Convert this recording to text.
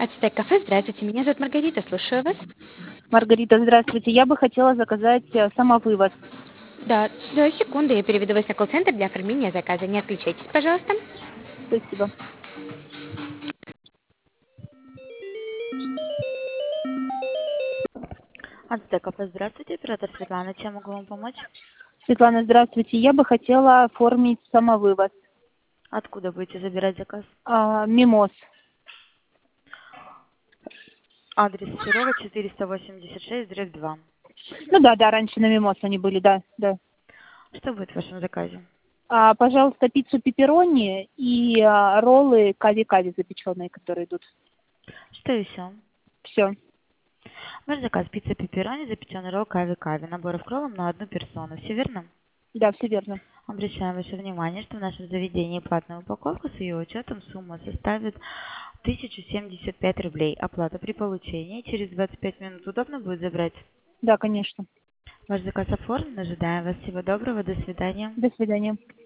Ацтек кафе, здравствуйте, меня зовут Маргарита, слушаю вас. Маргарита, здравствуйте. Я бы хотела заказать самовывоз. Да, секунду, я переведу вас на колл-центр для оформления заказа. Не отключайтесь, пожалуйста. Спасибо. Ацтек кафе, здравствуйте, оператор Светлана, чем могу вам помочь? Светлана, здравствуйте. Я бы хотела оформить самовывоз. Откуда будете забирать заказ? Мимоз. Адрес Серова, 486/2. Ну да, раньше на Мимоз они были, да. Что будет в вашем заказе? Пожалуйста, пиццу пепперони и роллы кави-кави запеченные, которые идут. Что еще? Все. Ваш заказ: пицца пепперони, запеченный ролл, кави-кави. Набор кроллом на одну персону. Все верно? Да, все верно. Обращаем ваше внимание, что в нашем заведении платная упаковка с ее учетом сумма составит 1075 рублей. Оплата при получении. Через 25 минут удобно будет забрать? Да, конечно. Ваш заказ оформлен. Ожидаем вас. Всего доброго. До свидания. До свидания.